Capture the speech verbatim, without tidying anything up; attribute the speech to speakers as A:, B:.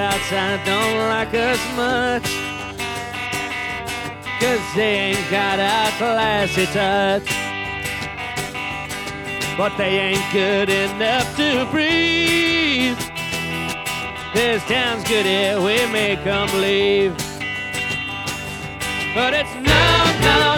A: outside don't like us much, 'cause they ain't got our classy touch. But they ain't good enough to breathe. This town's good here, we make them leave. But it's no, no,